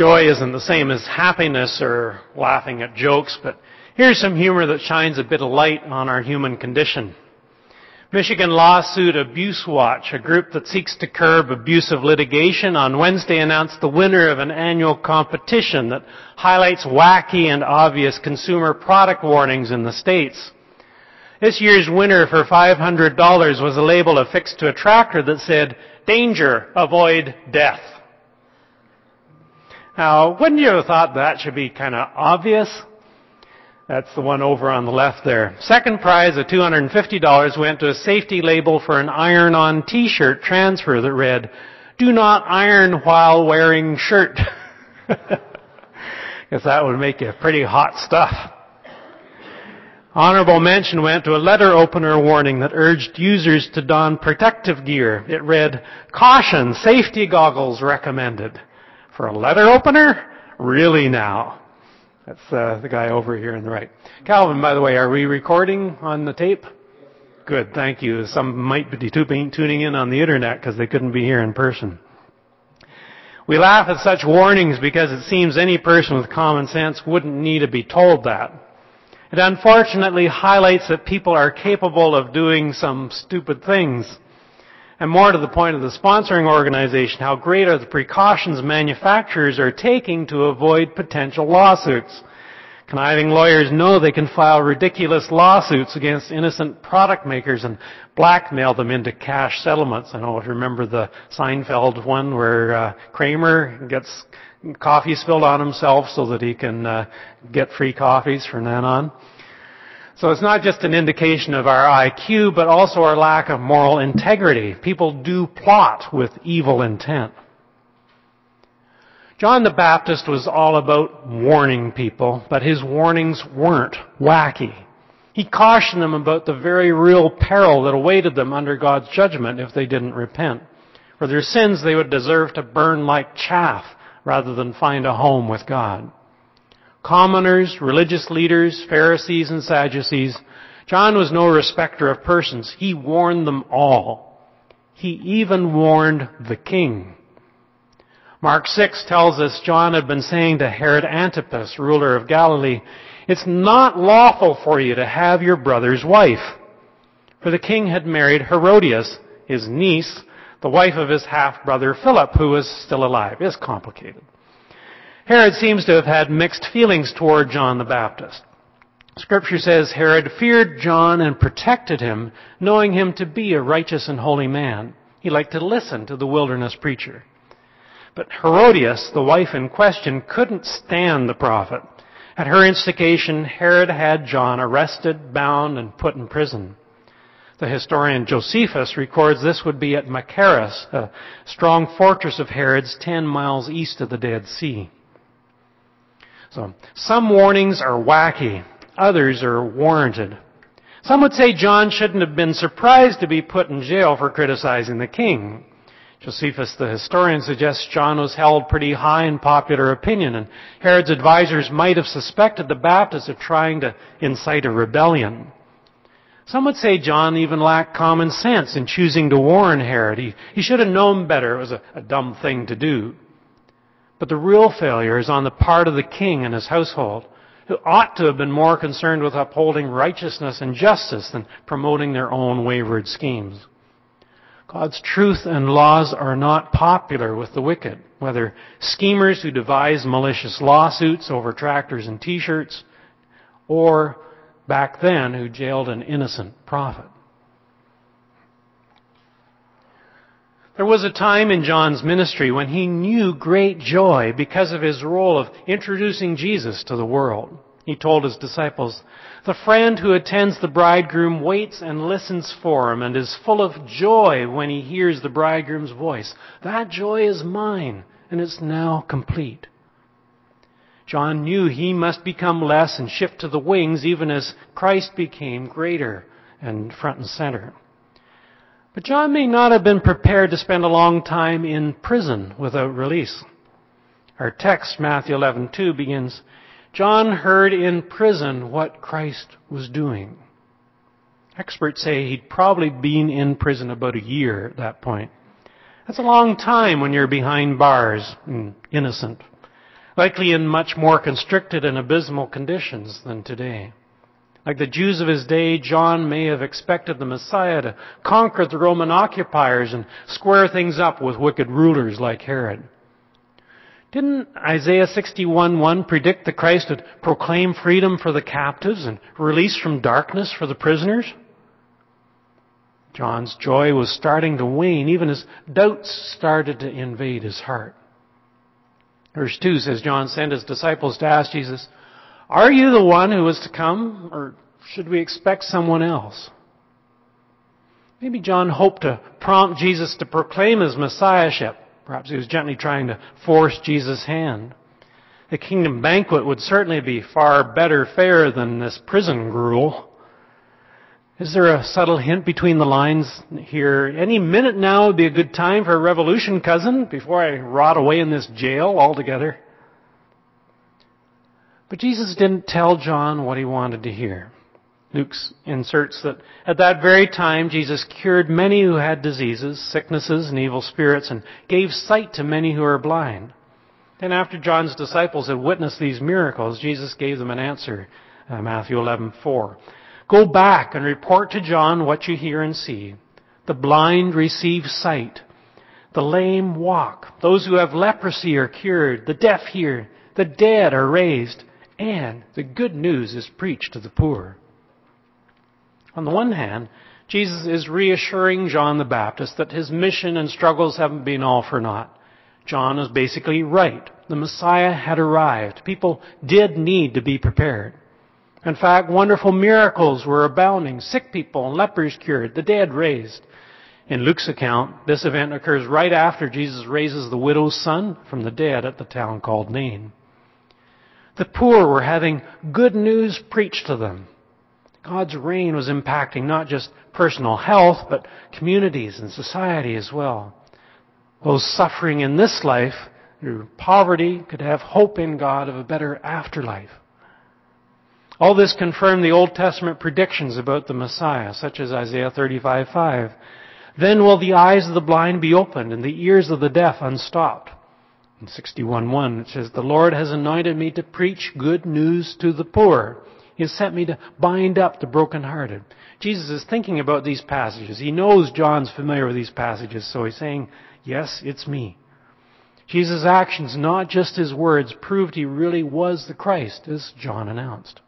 Joy isn't the same as happiness or laughing at jokes, but here's some humor that shines a bit of light on our human condition. Michigan lawsuit Abuse Watch, a group that seeks to curb abusive litigation, on Wednesday announced the winner of an annual competition that highlights wacky and obvious consumer product warnings in the States. This year's winner for $500 was a label affixed to a tractor that said, "Danger, avoid death." Now, wouldn't you have thought that should be kind of obvious? That's the one over on the left there. Second prize of $250 went to a safety label for an iron-on t-shirt transfer that read, "Do not iron while wearing shirt." Guess that would make you pretty hot stuff. Honorable mention went to a letter opener warning that urged users to don protective gear. It read, "Caution, safety goggles recommended." For a letter opener? Really now? That's the guy over here on the right. Calvin, by the way, are we recording on the tape? Good, thank you. Some might be tuning in on the internet because they couldn't be here in person. We laugh at such warnings because it seems any person with common sense wouldn't need to be told that. It unfortunately highlights that people are capable of doing some stupid things. And more to the point of the sponsoring organization, how great are the precautions manufacturers are taking to avoid potential lawsuits. Conniving lawyers know they can file ridiculous lawsuits against innocent product makers and blackmail them into cash settlements. I don't know if you remember the Seinfeld one where Kramer gets coffee spilled on himself so that he can get free coffees from then on. So it's not just an indication of our IQ, but also our lack of moral integrity. People do plot with evil intent. John the Baptist was all about warning people, but his warnings weren't wacky. He cautioned them about the very real peril that awaited them under God's judgment if they didn't repent. For their sins, they would deserve to burn like chaff rather than find a home with God. Commoners, religious leaders, Pharisees and Sadducees, John was no respecter of persons. He warned them all. He even warned the king. Mark 6 tells us John had been saying to Herod Antipas, ruler of Galilee, "It's not lawful for you to have your brother's wife." For the king had married Herodias, his niece, the wife of his half-brother Philip, who was still alive. It's complicated. Herod seems to have had mixed feelings toward John the Baptist. Scripture says Herod feared John and protected him, knowing him to be a righteous and holy man. He liked to listen to the wilderness preacher. But Herodias, the wife in question, couldn't stand the prophet. At her instigation, Herod had John arrested, bound, and put in prison. The historian Josephus records this would be at Machaerus, a strong fortress of Herod's 10 miles east of the Dead Sea. So, some warnings are wacky, others are warranted. Some would say John shouldn't have been surprised to be put in jail for criticizing the king. Josephus, the historian, suggests John was held pretty high in popular opinion, and Herod's advisors might have suspected the Baptist of trying to incite a rebellion. Some would say John even lacked common sense in choosing to warn Herod. He should have known better. It was a dumb thing to do. But the real failure is on the part of the king and his household, who ought to have been more concerned with upholding righteousness and justice than promoting their own wayward schemes. God's truth and laws are not popular with the wicked, whether schemers who devise malicious lawsuits over tractors and t-shirts, or back then who jailed an innocent prophet. There was a time in John's ministry when he knew great joy because of his role of introducing Jesus to the world. He told his disciples, "The friend who attends the bridegroom waits and listens for him and is full of joy when he hears the bridegroom's voice. That joy is mine, and it's now complete." John knew he must become less and shift to the wings even as Christ became greater and front and center. But John may not have been prepared to spend a long time in prison without release. Our text, Matthew 11:2, begins, "John heard in prison what Christ was doing." Experts say he'd probably been in prison about a year at that point. That's a long time when you're behind bars and innocent. likely in much more constricted and abysmal conditions than today. Like the Jews of his day, John may have expected the Messiah to conquer the Roman occupiers and square things up with wicked rulers like Herod. Didn't Isaiah 61:1 predict the Christ would proclaim freedom for the captives and release from darkness for the prisoners? John's joy was starting to wane, even as doubts started to invade his heart. Verse 2 says, John sent his disciples to ask Jesus, "Are you the one who is to come, or should we expect someone else?" Maybe John hoped to prompt Jesus to proclaim his messiahship. Perhaps he was gently trying to force Jesus' hand. The kingdom banquet would certainly be far better fare than this prison gruel. Is there a subtle hint between the lines here? Any minute now would be a good time for a revolution, cousin, before I rot away in this jail altogether. But Jesus didn't tell John what he wanted to hear. Luke inserts that at that very time Jesus cured many who had diseases, sicknesses, and evil spirits, and gave sight to many who were blind. Then after John's disciples had witnessed these miracles, Jesus gave them an answer. Matthew 11:4. "Go back and report to John what you hear and see. The blind receive sight. The lame walk. Those who have leprosy are cured. The deaf hear. The dead are raised. And the good news is preached to the poor." On the one hand, Jesus is reassuring John the Baptist that his mission and struggles haven't been all for naught. John is basically right. The Messiah had arrived. People did need to be prepared. In fact, wonderful miracles were abounding. Sick people and lepers cured, the dead raised. In Luke's account, this event occurs right after Jesus raises the widow's son from the dead at the town called Nain. The poor were having good news preached to them. God's reign was impacting not just personal health, but communities and society as well. Those suffering in this life through poverty could have hope in God of a better afterlife. All this confirmed the Old Testament predictions about the Messiah, such as Isaiah 35:5. "Then will the eyes of the blind be opened and the ears of the deaf unstopped." In 61:1 it says, "The Lord has anointed me to preach good news to the poor. He has sent me to bind up the brokenhearted." Jesus is thinking about these passages. He knows John's familiar with these passages, so he's saying, yes, it's me. Jesus' actions, not just his words, proved he really was the Christ, as John announced.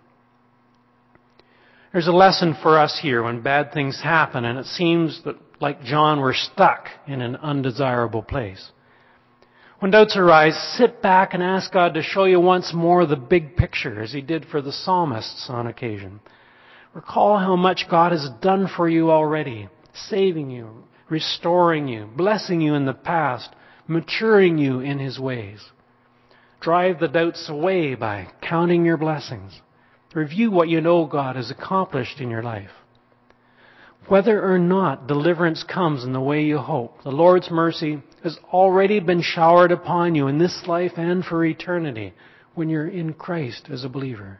There's a lesson for us here when bad things happen and it seems that, like John, we're stuck in an undesirable place. When doubts arise, sit back and ask God to show you once more the big picture, as he did for the psalmists on occasion. Recall how much God has done for you already, saving you, restoring you, blessing you in the past, maturing you in his ways. Drive the doubts away by counting your blessings. Review what you know God has accomplished in your life. Whether or not deliverance comes in the way you hope, the Lord's mercy has already been showered upon you in this life and for eternity when you're in Christ as a believer.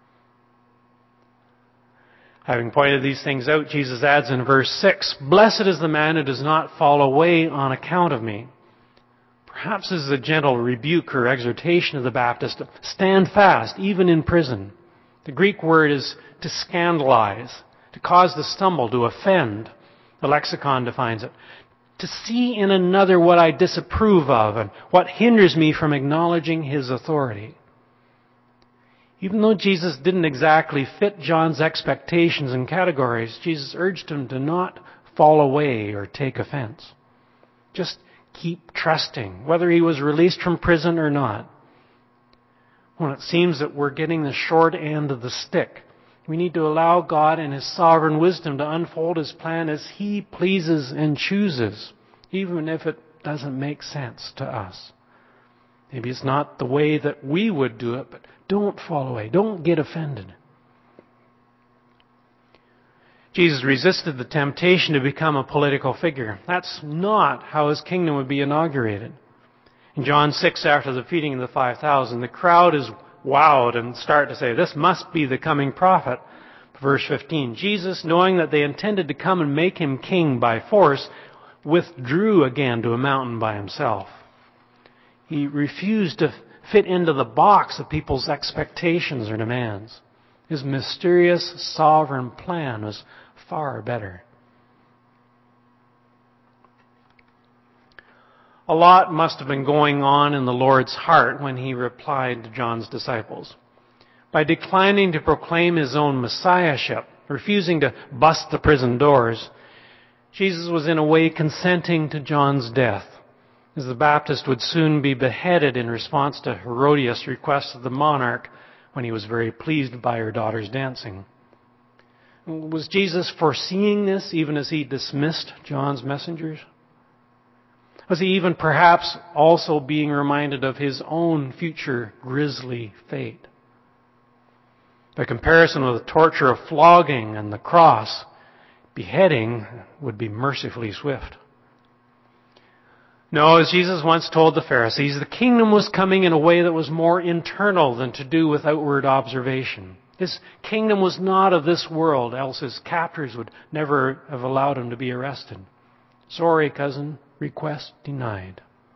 Having pointed these things out, Jesus adds in verse 6, "Blessed is the man who does not fall away on account of me." Perhaps this is a gentle rebuke or exhortation of the Baptist to stand fast, even in prison. The Greek word is to scandalize, to cause to stumble, to offend. The lexicon defines it. To see in another what I disapprove of and what hinders me from acknowledging his authority. Even though Jesus didn't exactly fit John's expectations and categories, Jesus urged him to not fall away or take offense. Just keep trusting, whether he was released from prison or not. When it seems that we're getting the short end of the stick, we need to allow God in his sovereign wisdom to unfold his plan as he pleases and chooses, even if it doesn't make sense to us. Maybe it's not the way that we would do it, but don't fall away. Don't get offended. Jesus resisted the temptation to become a political figure. That's not how his kingdom would be inaugurated. In John 6, after the feeding of the 5,000, the crowd is wowed and start to say, "This must be the coming prophet." Verse 15, Jesus, knowing that they intended to come and make him king by force, withdrew again to a mountain by himself. He refused to fit into the box of people's expectations or demands. His mysterious sovereign plan was far better. A lot must have been going on in the Lord's heart when he replied to John's disciples. By declining to proclaim his own messiahship, refusing to bust the prison doors, Jesus was in a way consenting to John's death, as the Baptist would soon be beheaded in response to Herodias' request of the monarch when he was very pleased by her daughter's dancing. Was Jesus foreseeing this even as he dismissed John's messengers? Was he even perhaps also being reminded of his own future grisly fate? By comparison with the torture of flogging and the cross, beheading would be mercifully swift. No, as Jesus once told the Pharisees, the kingdom was coming in a way that was more internal than to do with outward observation. His kingdom was not of this world, else his captors would never have allowed him to be arrested. Sorry, cousin, request denied.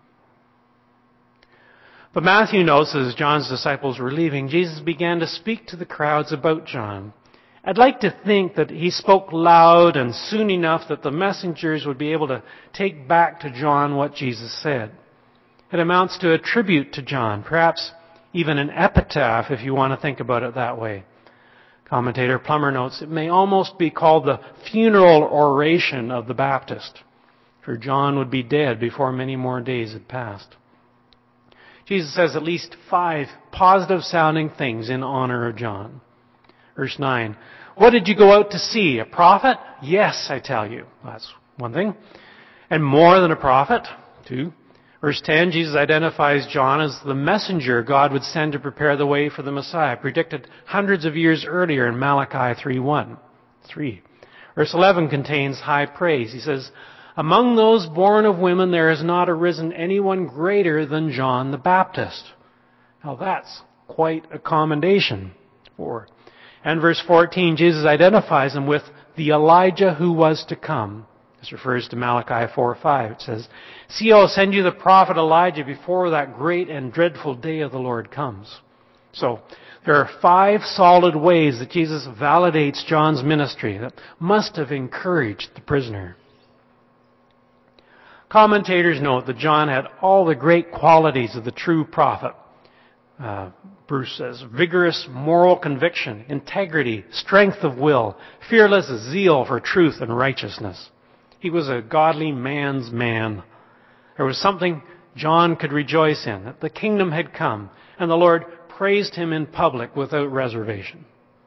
But Matthew notes that as John's disciples were leaving, Jesus began to speak to the crowds about John. I'd like to think that he spoke loud and soon enough that the messengers would be able to take back to John what Jesus said. It amounts to a tribute to John, perhaps even an epitaph if you want to think about it that way. Commentator Plummer notes it may almost be called the funeral oration of the Baptist, for John would be dead before many more days had passed. Jesus says at least 5 positive-sounding things in honor of John. Verse 9, what did you go out to see? A prophet? Yes, I tell you. That's one thing. And more than a prophet? 2. Verse 10, Jesus identifies John as the messenger God would send to prepare the way for the Messiah, predicted hundreds of years earlier in Malachi 3:1. 3. Verse 11 contains high praise. He says, among those born of women there has not arisen anyone greater than John the Baptist. Now that's quite a commendation. 4. And verse 14, Jesus identifies him with the Elijah who was to come. This refers to Malachi 4:5. It says, see, I'll send you the prophet Elijah before that great and dreadful day of the Lord comes. So, there are 5 solid ways that Jesus validates John's ministry that must have encouraged the prisoner. Commentators note that John had all the great qualities of the true prophet. Bruce says, vigorous moral conviction, integrity, strength of will, fearless zeal for truth and righteousness. He was a godly man's man. There was something John could rejoice in, that the kingdom had come, and the Lord praised him in public without reservation.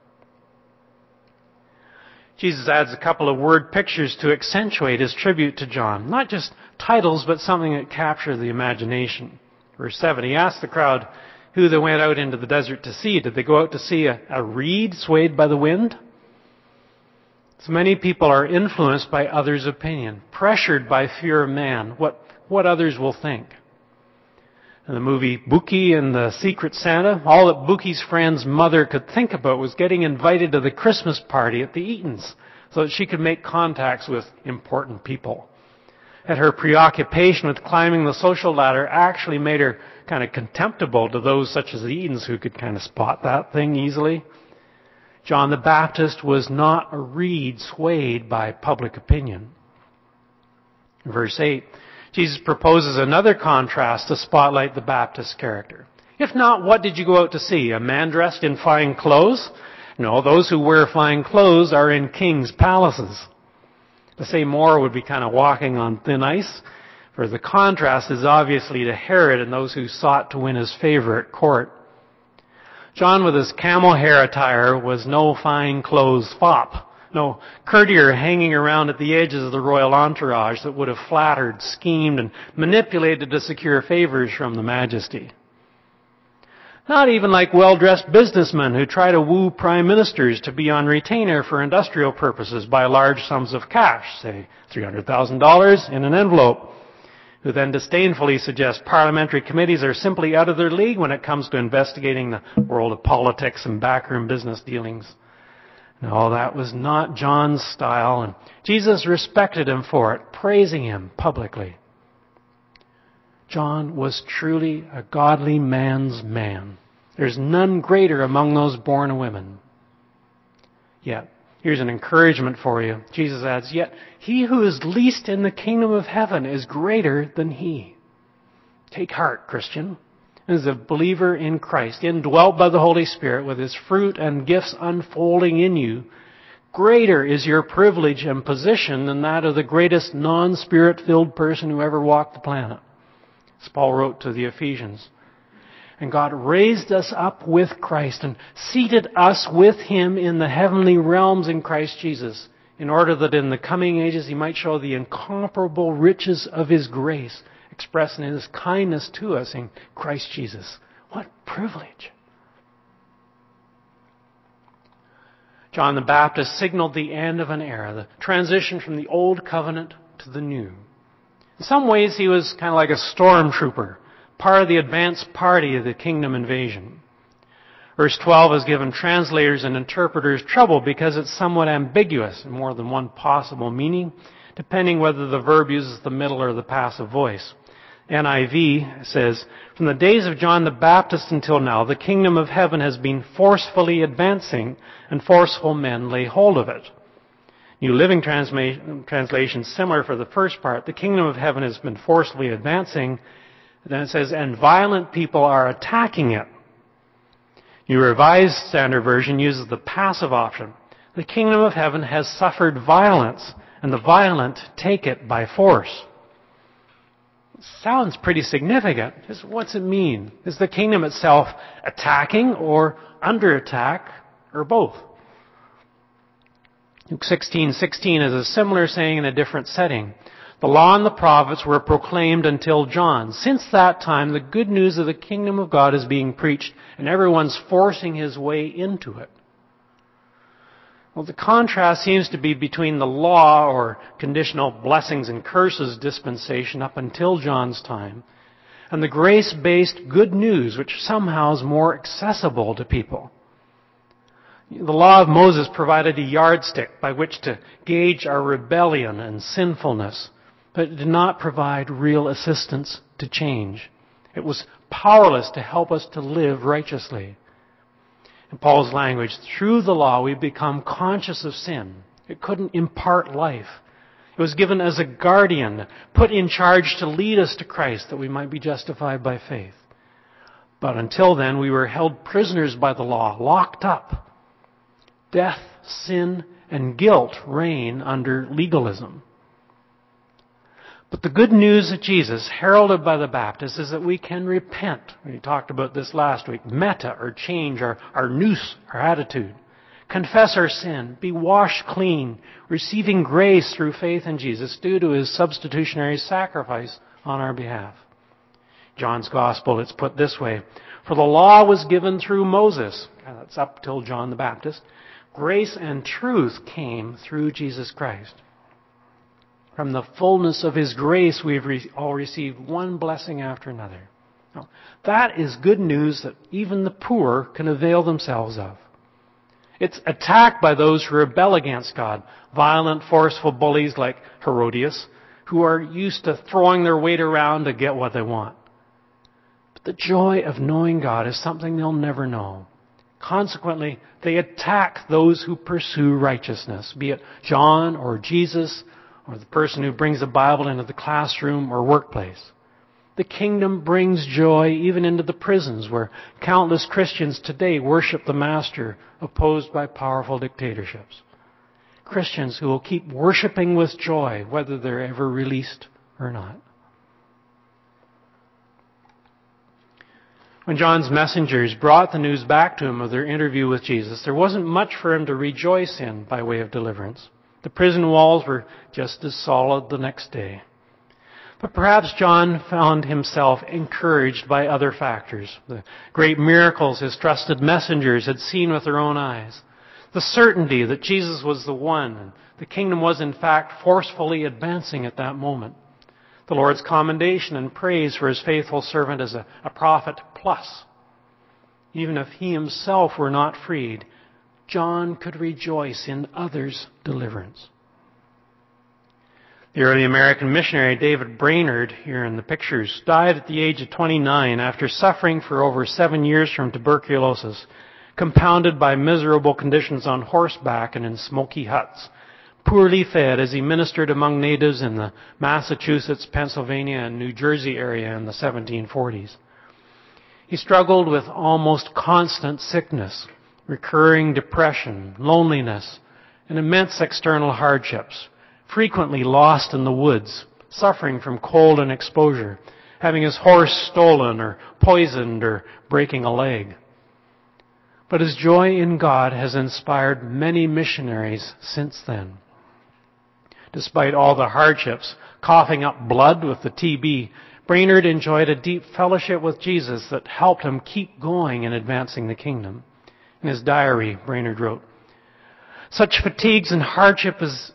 Jesus adds a couple of word pictures to accentuate his tribute to John. Not just titles, but something that capture the imagination. Verse 7, he asked the crowd who they went out into the desert to see. Did they go out to see a reed swayed by the wind? So many people are influenced by others' opinion, pressured by fear of man, what others will think. In the movie Buki and the Secret Santa, all that Buki's friend's mother could think about was getting invited to the Christmas party at the Eatons so that she could make contacts with important people. And her preoccupation with climbing the social ladder actually made her kind of contemptible to those such as the Eatons who could kind of spot that thing easily. John the Baptist was not a reed swayed by public opinion. Verse 8, Jesus proposes another contrast to spotlight the Baptist character. If not, what did you go out to see? A man dressed in fine clothes? No, those who wear fine clothes are in kings' palaces. To say more would be kind of walking on thin ice, for the contrast is obviously to Herod and those who sought to win his favor at court. John with his camel hair attire was no fine clothes fop. No courtier hanging around at the edges of the royal entourage that would have flattered, schemed, and manipulated to secure favors from the majesty. Not even like well-dressed businessmen who try to woo prime ministers to be on retainer for industrial purposes by large sums of cash, say $300,000 in an envelope, who then disdainfully suggest parliamentary committees are simply out of their league when it comes to investigating the world of politics and backroom business dealings. No, that was not John's style, and Jesus respected him for it, praising him publicly. John was truly a godly man's man. There's none greater among those born of women. Yet, here's an encouragement for you. Jesus adds, yet he who is least in the kingdom of heaven is greater than he. Take heart, Christian. As a believer in Christ, indwelt by the Holy Spirit with His fruit and gifts unfolding in you, greater is your privilege and position than that of the greatest non-Spirit-filled person who ever walked the planet. As Paul wrote to the Ephesians. And God raised us up with Christ and seated us with Him in the heavenly realms in Christ Jesus, in order that in the coming ages He might show the incomparable riches of His grace, expressed in His kindness to us in Christ Jesus. What privilege! John the Baptist signaled the end of an era, the transition from the old covenant to the new. In some ways, he was kind of like a stormtrooper, part of the advance party of the kingdom invasion. Verse 12 has given translators and interpreters trouble because it's somewhat ambiguous in more than one possible meaning, depending whether the verb uses the middle or the passive voice. NIV says, from the days of John the Baptist until now, the kingdom of heaven has been forcefully advancing, and forceful men lay hold of it. New Living Translation, similar for the first part, the kingdom of heaven has been forcefully advancing. Then it says, and violent people are attacking it. New Revised Standard Version uses the passive option. The kingdom of heaven has suffered violence, and the violent take it by force. Sounds pretty significant. What's it mean? Is the kingdom itself attacking or under attack or both? Luke 16:16 is a similar saying in a different setting. The law and the prophets were proclaimed until John. Since that time, the good news of the kingdom of God is being preached, and everyone's forcing his way into it. Well, the contrast seems to be between the law or conditional blessings and curses dispensation up until John's time, and the grace-based good news, which somehow is more accessible to people. The law of Moses provided a yardstick by which to gauge our rebellion and sinfulness, but it did not provide real assistance to change. It was powerless to help us to live righteously. In Paul's language, through the law we become conscious of sin. It couldn't impart life. It was given as a guardian, put in charge to lead us to Christ that we might be justified by faith. But until then, we were held prisoners by the law, locked up. Death, sin, and guilt reign under legalism. But the good news of Jesus, heralded by the Baptist, is that we can repent. We talked about this last week. Meta, or change our nous, our attitude. Confess our sin. Be washed clean. Receiving grace through faith in Jesus due to His substitutionary sacrifice on our behalf. John's Gospel, it's put this way. For the law was given through Moses. That's up till John the Baptist. Grace and truth came through Jesus Christ. From the fullness of His grace, we've all received one blessing after another. Now, that is good news that even the poor can avail themselves of. It's attacked by those who rebel against God, violent, forceful bullies like Herodias, who are used to throwing their weight around to get what they want. But the joy of knowing God is something they'll never know. Consequently, they attack those who pursue righteousness, be it John or Jesus or the person who brings the Bible into the classroom or workplace. The kingdom brings joy even into the prisons where countless Christians today worship the master opposed by powerful dictatorships. Christians who will keep worshiping with joy whether they're ever released or not. When John's messengers brought the news back to him of their interview with Jesus, there wasn't much for him to rejoice in by way of deliverance. The prison walls were just as solid the next day. But perhaps John found himself encouraged by other factors. The great miracles his trusted messengers had seen with their own eyes. The certainty that Jesus was the one, and the kingdom was in fact forcefully advancing at that moment. The Lord's commendation and praise for His faithful servant as a prophet plus. Even if he himself were not freed, John could rejoice in others' deliverance. The The early American missionary David Brainerd, here in the pictures, died at the age of 29 after suffering for over 7 years from tuberculosis, compounded by miserable conditions on horseback and in smoky huts, poorly fed as he ministered among natives in the Massachusetts, Pennsylvania, and New Jersey area in the 1740s. He struggled with almost constant sickness, recurring depression, loneliness, and immense external hardships, frequently lost in the woods, suffering from cold and exposure, having his horse stolen or poisoned or breaking a leg. But his joy in God has inspired many missionaries since then. Despite all the hardships, coughing up blood with the TB, Brainerd enjoyed a deep fellowship with Jesus that helped him keep going in advancing the kingdom. In his diary, Brainerd wrote, "Such fatigues and hardship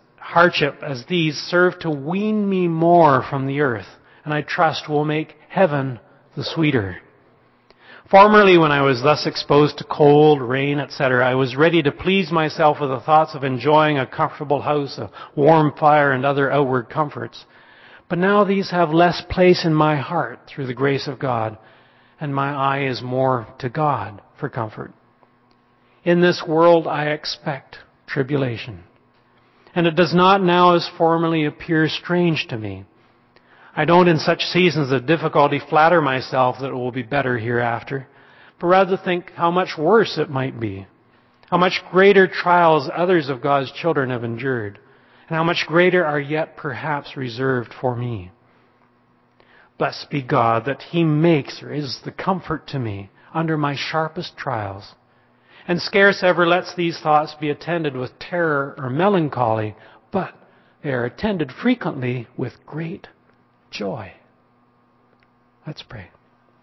as these serve to wean me more from the earth, and I trust will make heaven the sweeter. Formerly, when I was thus exposed to cold, rain, etc., I was ready to please myself with the thoughts of enjoying a comfortable house, a warm fire, and other outward comforts. But now these have less place in my heart through the grace of God, and my eye is more to God for comfort. In this world I expect tribulation, and it does not now as formerly appear strange to me. I don't in such seasons of difficulty flatter myself that it will be better hereafter, but rather think how much worse it might be, how much greater trials others of God's children have endured, and how much greater are yet perhaps reserved for me. Blessed be God that He makes or is the comfort to me under my sharpest trials, and scarce ever lets these thoughts be attended with terror or melancholy, but they are attended frequently with great joy." Let's pray.